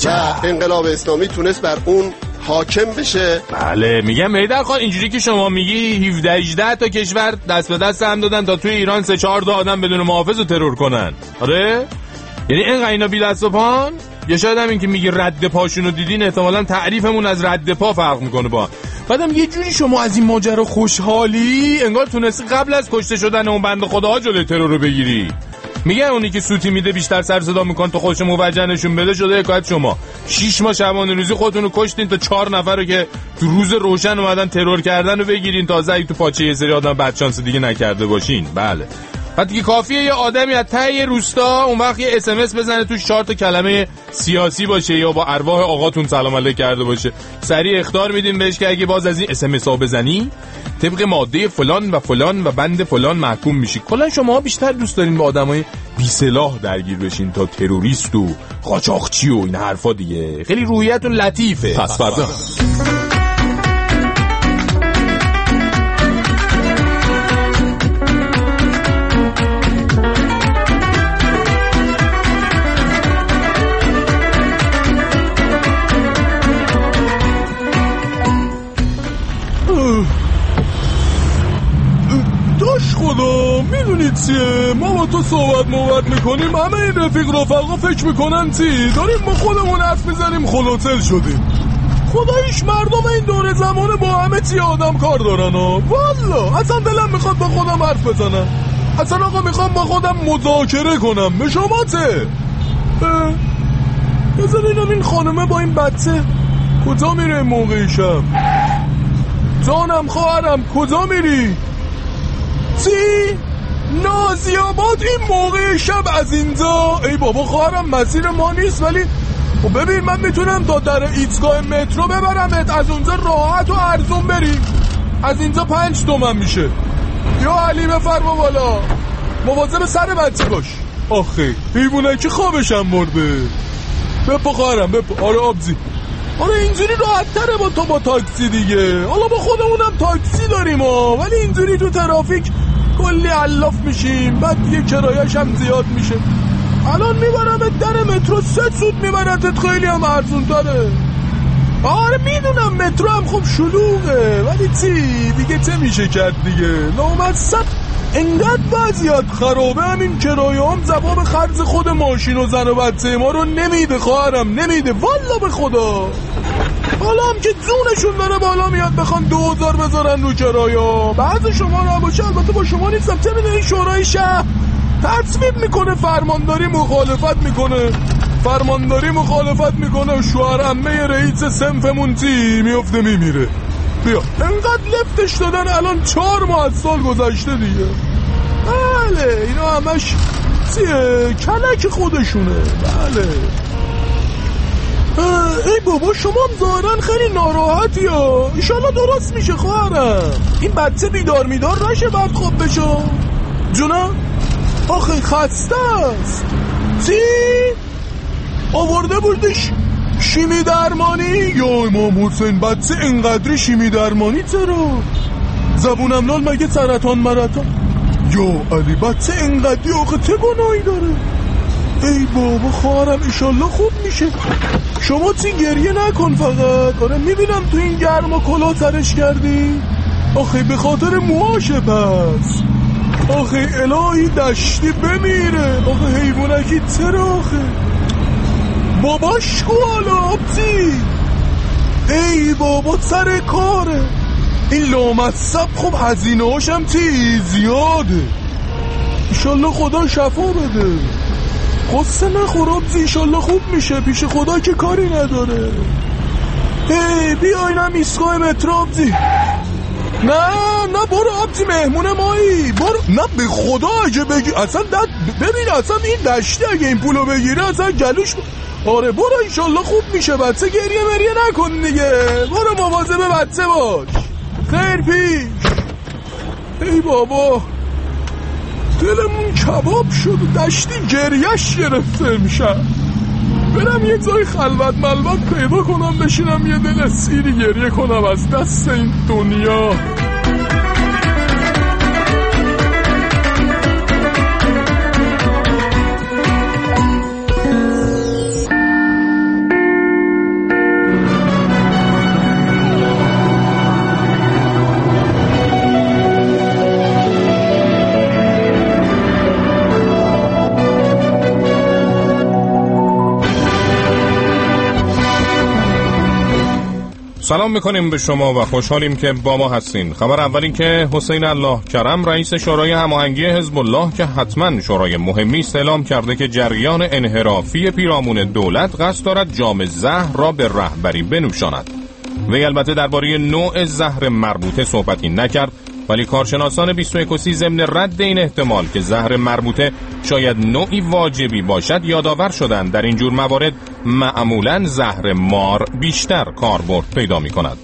و انقلاب اسلامی تونست بر اون حاکم بشه. بله میگم میدر خان اینجوری که شما میگی 17-18 تا کشور دست به دست هم دادن تا توی ایران 3-4 تا آدم بدون محافظ رو ترور کنن. آره یعنی اینقدر اینا بی دست و پان. یا شاید هم این که میگی رد پاشونو دیدین احتمالاً تعریفمون از رد پا فرق میکنه با. بعدم یه جوری شما از این ماجرا خوشحالی انگار تونستی قبل از کشته شدن اون بنده خداها جلوی ترور رو بگیری. میگن اونی که سوتی میده بیشتر سر صدا میکنه تا خودش موجه نشون بده. شده حکایت شما 6 ماه شبانه روزی خودتون رو کشتین تا 4 نفر رو که تو روز روشن اومدن ترور کردن رو بگیرین، تازه اگه تو پاچه یه سری آدم بدشانس دیگه نکرده باشین. بله بعد که کافیه یه آدمی از ته روستا اون وقت یه SMS بزنه توش 4 تا کلمه سیاسی باشه یا با ارواح آقاتون سلام علیک کرده باشه، سریع اخطار میدیم بهش که اگه باز از این SMS ها بزنی طبق ماده فلان و فلان و بند فلان محکوم میشی. کلا شما بیشتر دوست دارین با آدمای بی سلاح درگیر بشین تا تروریست و قاچاقچی و این حرفا دیگه. خیلی روحیتون لطیفه. پس فردا خدا میدونید چیه؟ ما با تو صحبت میکنیم همه این رفقا فکر میکنن چی؟ داریم ما خودمون حرف میزنیم خلوتل شدیم. خداییش مردم این دوره زمانه با همه چی آدم کار دارن ها. والا اصلا دلم میخواد با خودم حرف بزنم. اصلا آقا میخوام با خودم مذاکره کنم. به شما چه؟ بذارینم این خانمه با این بچه کجا میره موقع شب؟ جانم خواهرم کجا میری؟ چی؟ نازیاباد این موقع شب از اینجا؟ ای بابا خواهرم مسیر ما نیست، ولی ببین من میتونم تا در ایستگاه مترو ببرمت، از اونجا راحت و ارزون بری. از اینجا 5 تومن میشه. یا علی بفرما بالا، مواظب سر بچه باش. آخه حیوانکی خوابشم برده. بپا خواهرم بپا. آره آبزی، آره اینجوری راحت تره با تو با تاکسی دیگه. حالا با خودمونم تاکسی داریم ولی اینجوری تو ترافیک کلی علاف میشیم، بعد دیگه کرایه‌اش هم زیاد میشه. الان میبرمت در مترو 3 سوت میبرتت، خیلی هم ارزون تره. آره میدونم مترو هم خوب شلوغه، ولی چی دیگه چه میشه کرد دیگه. نامصب انقدر وضعیت خرابه، همین کرایه هم جواب خرج خود ماشین و زن و بچه ما رو نمیده خواهرم، نمیده والا به خدا. حالا هم که جونشون داره بالا میاد بخوان 2000 بذارن رو کرایه. بعض شما رو باشه، البته با شما نیستم، چه میدونی شورای شهر تصویب میکنه، فرمانداری مخالفت میکنه، فرمانداری مخالفت میکنه، شوهر عمه رئیس صنفمون چی میفته میمیره. بیا انقدر لفتش دادن، الان 4 ماه از سال گذشته دیگه. بله اینا همش چیه؟ کلک خودشونه. بله ای بابا شما هم ظاهرا خیلی ناراحتی ها. ایشالله درست میشه خواهرم. این بچه بیدار نشه بعد خوب بشه. جونا آخه خسته است. چی؟ آورده بردش شیمی درمانی؟ یا امام حسین بچه انقدری شیمی درمانی چرا؟ زبونم لال مگه سرطان مرطان؟ یا علی بچه انقدری آخه چه گناهی داره؟ ای بابا خواهرم ایشالله خوب میشه. شما چی گریه نکن فقط. آره میبینم تو این گرم و کلا سرش کردی. آخه به خاطر موهاشه پس. آخه الهی دشتی بمیره. آخه حیوانکی چرا آخه؟ باباش کوالا آبزی. ای بابا سر کاره. این لامصب خب هزینه هاشم چی زیاده. ایشالله خدا شفا بده. قصه نخور آبزی، ایشالله خوب میشه. پیش خدا که کاری نداره. بیاینم ایستگاه مترو آبزی. نه برو آبزی، مهمون مایی. برو. نه به خدا اگه بگی اصلا ببین اصلا این دشتی اگه این پولو بگیره اصلا گلوش آره برو ایشالله خوب میشه. بچه گریه مریه نکن دیگه. برو مواظب بچه باش. خیر پیش. ای بابا دلمون کباب شد، دشتی گریهش گرفته میشه. برم یه جای خلوت ملوت پیدا کنم بشینم یه دل سیری گریه کنم از دست این دنیا. سلام میکنیم به شما و خوشحالیم که با ما هستین. خبر اول این که حسین الله کرم رئیس شورای هماهنگی حزب الله که حتما شورای مهمی است اعلام کرده که جریان انحرافی پیرامون دولت قصد دارد جام زهر را به رهبری بنوشاند. وی البته درباره نوع زهر مربوطه صحبتی نکرد، ولی کارشناسان 21 ضمن رد این احتمال که زهر مربوطه شاید نوعی واجبی باشد یادآور شدند در این جور موارد معمولاً زهر مار بیشتر کاربرد پیدا می‌کند.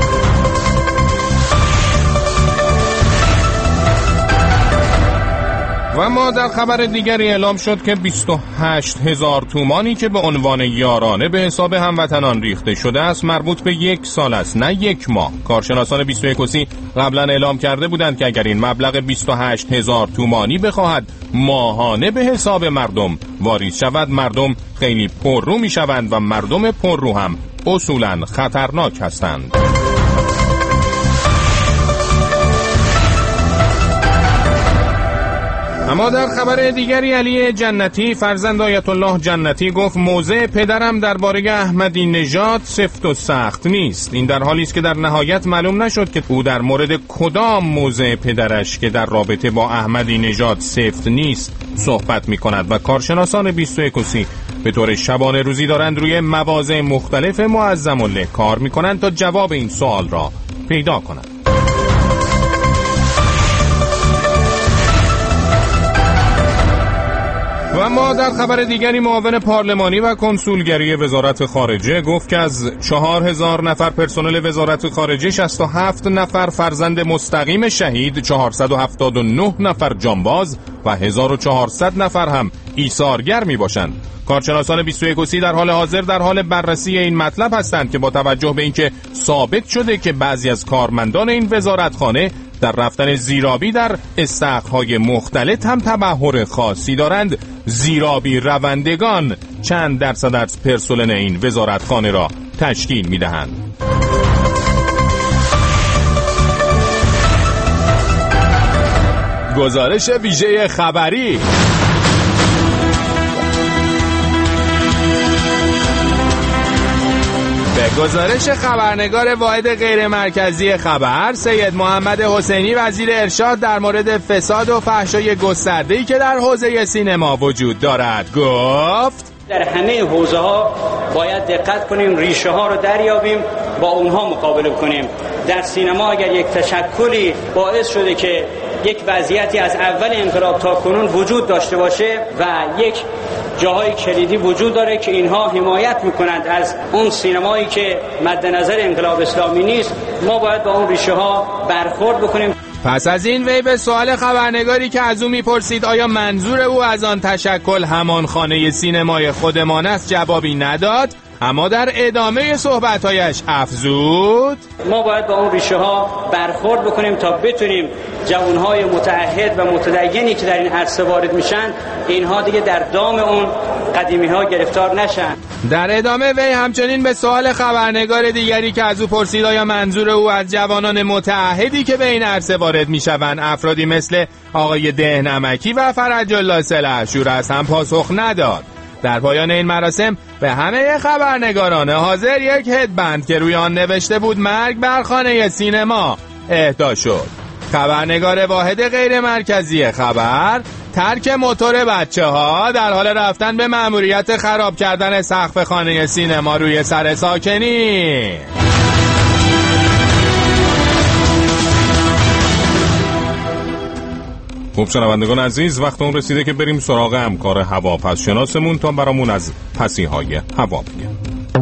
و اما در خبر دیگری اعلام شد که 28,000 تومانی که به عنوان یارانه به حساب هموطنان ریخته شده است مربوط به 1 سال است، نه 1 ماه. کارشناسان 21 قبلا اعلام کرده بودند که اگر این مبلغ 28,000 تومانی بخواهد ماهانه به حساب مردم واریز شود، مردم خیلی پررو می شوند و مردم پررو هم اصولا خطرناک هستند. اما در خبر دیگری علی جنتی فرزند آیت الله جنتی گفت موضع پدرم درباره احمدی نژاد سفت و سخت نیست. این در حالی است که در نهایت معلوم نشد که او در مورد کدام موضع پدرش که در رابطه با احمدی نژاد سفت نیست صحبت می کند و کارشناسان 21 به طور شبانه روزی دارند روی مواضع مختلف معظم الله کار می کنند تا جواب این سوال را پیدا کنند. و اما در خبر دیگری معاون پارلمانی و کنسولگری وزارت خارجه گفت که از 4,000 نفر پرسنل وزارت خارجه 67 نفر فرزند مستقیم شهید، 479 نفر جانباز و 1400 نفر هم ایثارگر می باشند. کارشناسان 21 در حال حاضر در حال بررسی این مطلب هستند که با توجه به اینکه ثابت شده که بعضی از کارمندان این وزارتخانه در رفتن زیرابی در استخرهای مختلط هم تبحر خاصی دارند، زیرابی روندگان چند درصد از پرسنل این وزارتخانه را تشکیل می‌دهند. گزارش ویژه خبری. به گزارش خبرنگار واحد غیر مرکزی خبر سید محمد حسینی وزیر ارشاد در مورد فساد و فحشای گسترده‌ای که در حوزه سینما وجود دارد گفت در همه حوزه ها باید دقت کنیم، ریشه ها رو دریابیم، با اونها مقابله کنیم. در سینما اگر یک تشکلی باعث شده که یک وضعیتی از اول انقلاب تا کنون وجود داشته باشه و یک جاهای کلیدی وجود داره که اینها حمایت میکنند از اون سینمایی که مد نظر انقلاب اسلامی نیست، ما باید با اون ریشه ها برخورد بکنیم. پس از این وی به سوال خبرنگاری که از او میپرسید آیا منظور او از آن تشکل همان خانه سینمای خودمان است جوابی نداد، اما در ادامه صحبت‌هایش افزود ما باید با اون ریشه ها برخورد بکنیم تا بتونیم جوانهای متعهد و متدینی که در این عرصه وارد میشن اینها دیگه در دام اون قدیمی ها گرفتار نشن. در ادامه وی همچنین به سوال خبرنگار دیگری که از او پرسید آیا منظور او از جوانان متعهدی که به این عرصه وارد میشوند افرادی مثل آقای دهنمکی و فرج الله سلحشور است هم پاسخ نداد. در پایان این مراسم به همه خبرنگاران حاضر یک هدبند که روی آن نوشته بود مرگ بر خانه سینما اهدا شد. خبرنگار واحد غیر مرکزی خبر ترک موتور بچه ها در حال رفتن به مأموریت خراب کردن سقف خانه سینما روی سر ساکنی. خب شنوندگان عزیز، وقت اون رسیده که بریم سراغ همکار هواپس شناسمون تا برامون از پسیهای هوا بگه.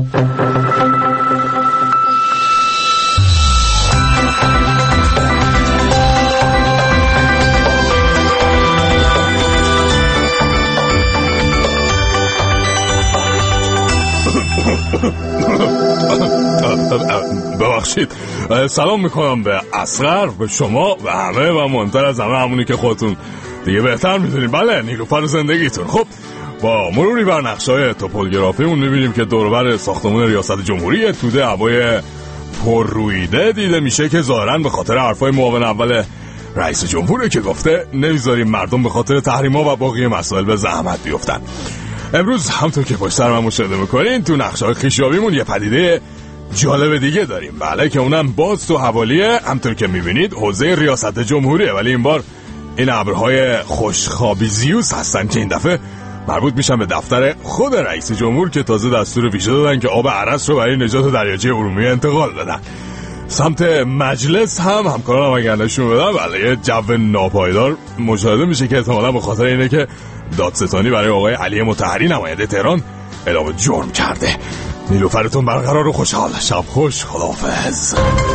ببخشید، سلام میکنم به اصغر، به شما و همه و مهمتر از همه همونی که خودتون دیگه بهتر میدونید، بله، نیلوفر زندگیتون. خب با مروری بر نقشه‌های توپولگرافیمون میبینیم که دور و بر ساختمان ریاست جمهوری توده هوای پررویده دیده میشه که ظاهراً به خاطر حرفای معاون اول رئیس جمهوری که گفته نمیذاریم مردم به خاطر تحریم‌ها و باقی مسائل به زحمت بیفتن. امروز همونطور که پشت سر من مشاهده میکنین تو نقشه‌های خیشیابیمون یه پدیده جالب دیگه داریم، بله، که اونم باز تو حوالیه. همطور که میبینید حوزه ریاست جمهوریه، ولی این بار این ابرهای خوشخوابیزیوس هستن که این دفعه مربوط میشن به دفتر خود رئیس جمهور که تازه دستور پیشه دادن که آب عرس رو برای نجات دریاچه ارومیه انتقال بدن. سمت مجلس هم همکاران اگر نشون بدن، بله، یه جو ناپایدار مشاهده میشه که احتمالا به خاطر اینه که دادستانی برای آقای علی مطهری نماینده تهران اعلام جرم کرده. نیلوفرتون برقرار و خوشحال. شب خوش، خداحافظ.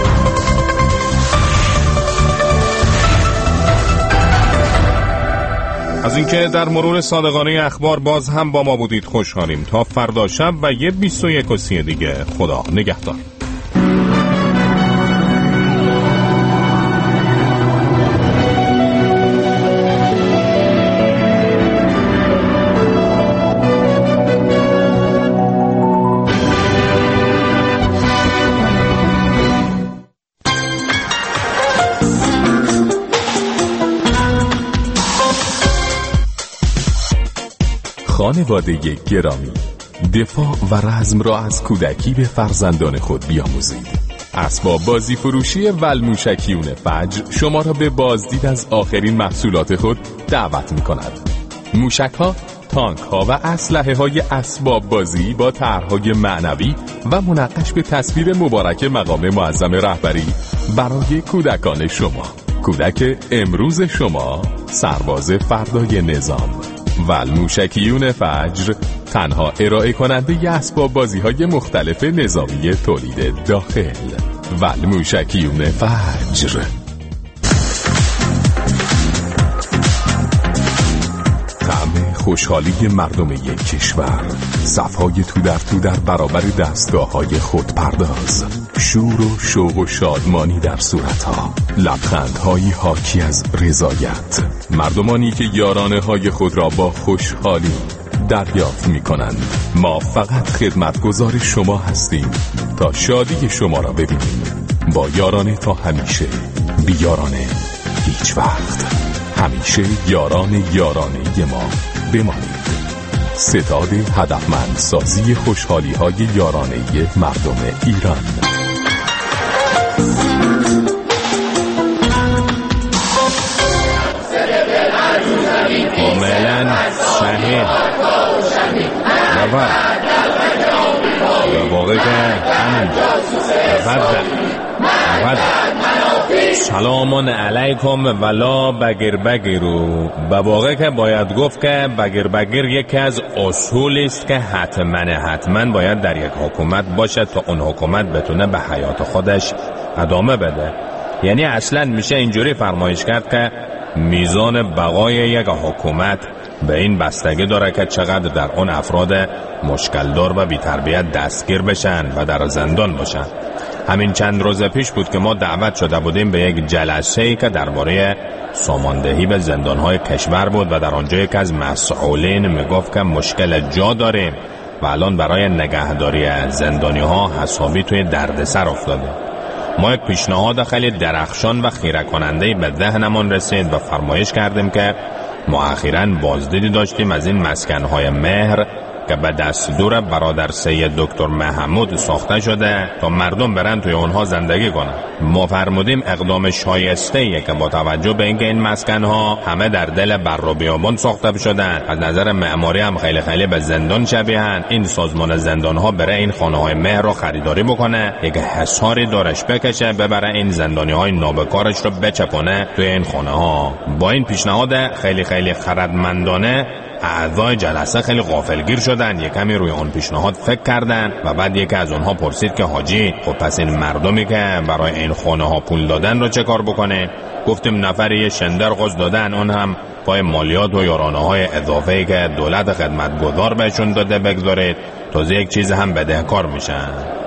از اینکه در مرور صادقانه اخبار باز هم با ما بودید خوشحالیم. تا فردا شب و یه 21 دیگه. خدا نگهدار. خانواده گرامی، دفاع و رزم را از کودکی به فرزندان خود بیاموزید. اسباب بازی فروشی ولموشکیون فجر شما را به بازدید از آخرین محصولات خود دعوت می کند. موشک ها، تانک ها و اسلحه های اسباب بازی با طرح‌های معنوی و منقش به تصویر مبارک مقام معظم رهبری برای کودکان شما. کودک امروز شما، سرباز فردای نظام. ولموشکیون فجر، تنها ارائه کننده اسباب بازی های مختلف نظامی تولید داخل. ولموشکیون فجر. طعم خوشحالی مردم یک کشور، صفهای تو در برابر دستگاه‌های خودپرداز، شور و شوق و شادمانی در صورتها، لبخندهایی حاکی از رضایت، مردمانی که یارانه های خود را با خوشحالی دریافت می کنند. ما فقط خدمتگزار شما هستیم تا شادی شما را ببینیم. با یارانه تا همیشه، بی یارانه هیچ وقت. همیشه یارانه ما بمانید. ستاد هدفمند سازی خوشحالی های یارانه مردم ایران. کاملا صحیح. و واقعی که همین سلام علیکم ولا بگیرو. به واقع که باید گفت که بگیر یکی از اصول است که حتما باید در یک حکومت باشه تا اون حکومت بتونه به حیات خودش ادامه بده. یعنی اصلا میشه اینجوری فرمایش کرد که میزان بقای یک حکومت به این بستگی داره که چقدر در اون افراد مشکلدار و بی‌تربیت دستگیر بشن و در زندان باشن. همین چند روز پیش بود که ما دعوت شده بودیم به یک جلسه‌ای که درباره ساماندهی به زندان‌های کشور بود و در آنجا یک از مسئولین میگفت که مشکل جا داریم و الان برای نگهداری زندانی‌ها حسابی توی دردسر افتاده. ما یک پیشنهاد خیلی درخشان و خیره کننده به ذهنمان رسید و فرمایش کردیم که ما اخیراً بازدیدی داشتیم از این مسکن‌های مهر که به دستور برادر سید دکتر محمود ساخته شده تا مردم برن توی اونها زندگی کنن. ما فرمودیم اقدام شایسته‌ایه که با توجه به اینکه این مسکن‌ها همه در دل بر و بیابان ساخته شدن، از نظر معماری هم خیلی به زندان شبیهن، این سازمان زندان‌ها بره این خانه‌های مهر رو خریداری بکنه، یک حصاری دورش بکشه، ببره این زندانی‌های نابکارش رو بچپونه توی این خانه‌ها. با این پیشنهاد خیلی خردمندانه اعضای جلسه خیلی غافلگیر شدن، یک کمی روی اون پیشنهاد فکر کردن و بعد یکی از اونها پرسید که حاجی، خب پس این مردمی که برای این خانه ها پول دادن رو چه کار بکنه؟ گفتیم نفری شندرغز دادن، اون هم پای مالیات و یارانه های اضافه‌ای که دولت خدمتگزار بهشون داده بگذارید، تازه یک چیز هم بدهکار میشن.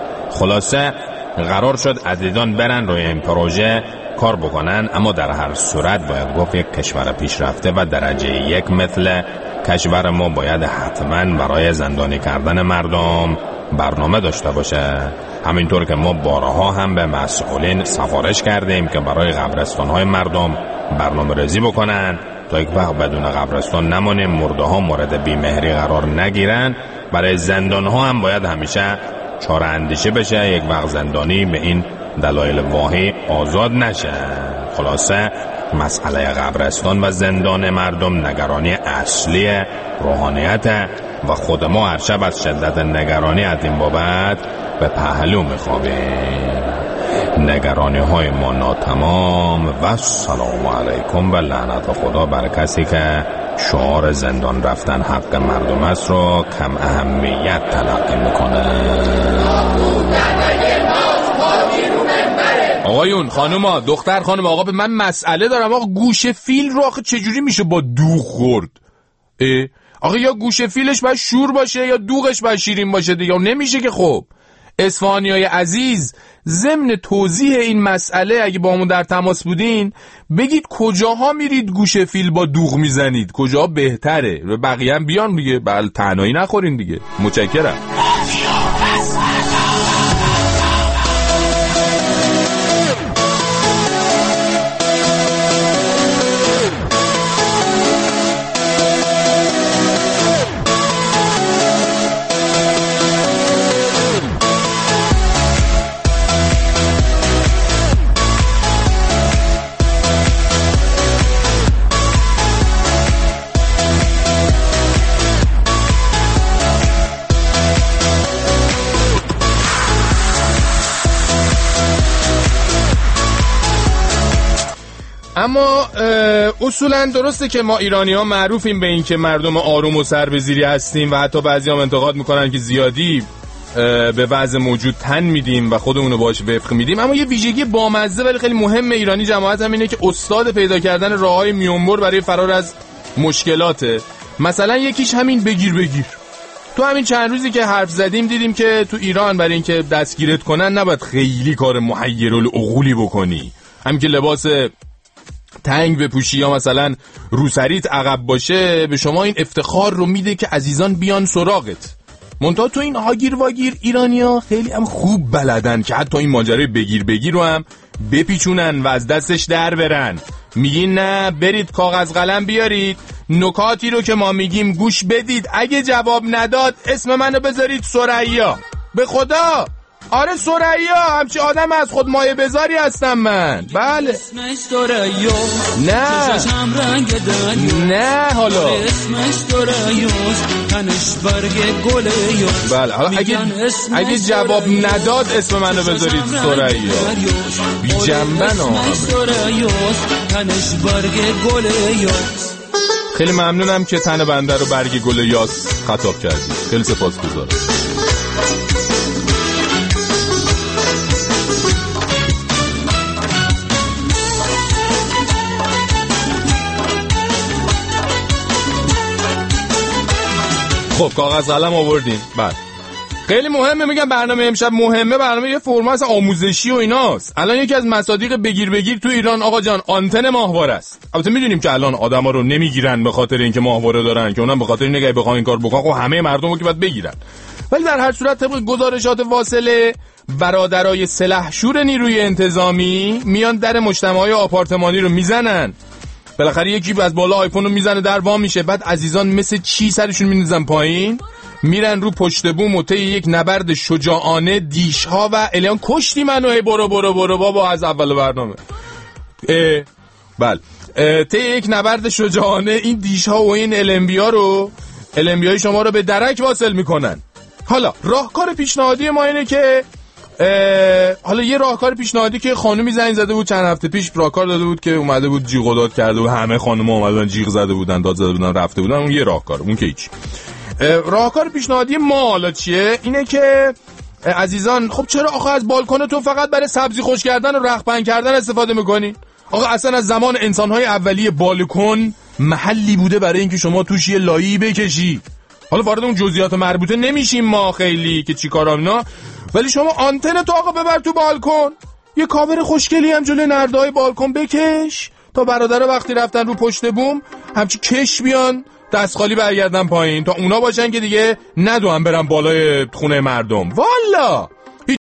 خلاصه قرار شد عزیزان برن روی این پروژه کار بکنن، اما در هر صورت باید گفت یک کشور پیشرفته و درجه یک مثل کشور ما باید حتما برای زندانی کردن مردم برنامه داشته باشه. همینطور که ما بارها هم به مسئولین سفارش کردیم که برای قبرستان‌های مردم برنامه ریزی بکنن تا یک وقت بدون قبرستان نمانیم، مرده ها مورد بیمهری قرار نگیرن. برای زندان ها هم باید همیشه چاره اندیشه بشه، یک وقت زندانی به این دلایل واهی آزاد نشه. خلاصه مسئله قبرستان و زندان مردم نگرانی اصلی روحانیت و خود ما هر شب از شدت نگرانی از این بابت به پهلو میخوابیم. نگرانی های ما ناتمام و سلام علیکم و لعنت خدا بر کسی که شعار زندان رفتن حق مردم است رو کم اهمیت تلقی میکنه. آقایون، خانوما، دختر خانم، آقا به من مسئله دارم. آقا گوشه فیل رو آخه چجوری میشه با دوغ خورد؟ آقا یا گوشه فیلش باید شور باشه یا دوغش باید شیرین باشه دیگه. نمیشه که. خب اصفهانیای عزیز، ضمن توضیح این مسئله اگه با همون در تماس بودین بگید کجاها میرید گوشه فیل با دوغ میزنید، کجاها بهتره، و بقیه هم بیان دیگه. بله تنهایی نخورین دیگه. متشکرم. اما اصولا درسته که ما ایرانی ها معروفیم به این که مردم آروم و سربزیری هستیم و حتی بعضی هم انتقاد میکنن که زیادی به وضع موجود تن میدیم و خودمونو باش وفق میدیم. اما یه ویژگی بامزه ولی خیلی مهم ایرانی جماعت هم اینه که استاد پیدا کردن راههای میونبر برای فرار از مشکلاته. مثلا یکیش همین بگیر. تو همین چند روزی که حرف زدیم دیدیم که تو ایران برای اینکه دستگیرت کنن نباید خیلی کار محیرالعقولی بکنی. همین که لباس تنگ بپوشی یا مثلا روسریت عقب باشه به شما این افتخار رو میده که عزیزان بیان سراغت. منتها تو این هاگیر واگیر ایرانیا خیلی هم خوب بلدن که حتی این ماجرای بگیر رو هم بپیچونن و از دستش در برن. میگین نه برید کاغذ قلم بیارید، نکاتی رو که ما میگیم گوش بدید، اگه جواب نداد اسم منو بذارید ثریا. به خدا آره ثریا، همچی آدم از خود مایه بذاری هستم من. بله نه حالا بله حالا اگه جواب نداد اسم منو بذارید ثریا. بی جنبن خیلی ممنونم که تن بنده رو برگ گل یاس خطاب کردید. خیلی سپاسگزارم. خب کاغذ قلم آوردین. بعد خیلی مهمه، میگم برنامه امشب مهمه، برنامه یه فرمت آموزشی و ایناست. الان یکی از مصادیق بگیر تو ایران آقا جان آنتن ماهواره است. البته میدونیم که الان آدما رو نمیگیرن به خاطر اینکه ماهواره دارن، که اونم به خاطر اینکه بخوام این کار بکنن خب همه مردم رو که باید بگیرن. ولی در هر صورت طبق گزارشات واصله برادرای سلحشور نیروی انتظامی میان در مجتمعات آپارتمانی رو میزنن. بالاخره یکی از بالا آیفون رو میزنه در وا میشه، بعد عزیزان مثل چی سرشون میندازن پایین، میرن رو پشت بوم و طی یک نبرد شجاعانه دیشها و الیان کشتی منو برو بابا از اول برنامه بله طی یک نبرد شجاعانه این دیشها و این LMB شما رو به درک واصل میکنن. حالا راهکار پیشنهادی ما اینه که حالا یه راهکار پیشنهادی که خانومی زنگ زده بود چند هفته پیش، راهکار داده بود که اومده بود جیغ و داد کرده و همه خانوما اومدن جیغ زده بودن، داد زده بودن، رفته بودن. اون یه راهکار، اون که هیچ. راهکار پیشنهادی ما حالا چیه؟ اینه که عزیزان خب چرا آخه از بالکن تو فقط برای سبزی خوش کردن و رختبند کردن استفاده میکنین؟ آقا اصلا از زمان انسانهای اولیه بالکن محلی بوده برای اینکه شما توش یه لایی بکشی. حالا وارد اون جزئیات مربوطه نمیشیم ما خیلی که چیکارام اینا، ولی شما آنتن تو آقا ببر تو بالکن، یه کاور خوشگلی هم جلوی نرده‌های بالکن بکش تا برادر وقتی رفتن رو پشت بوم همچی کش بیان دست خالی برگردن پایین، تا اونا باشن که دیگه ندوان برن بالای خونه مردم. والا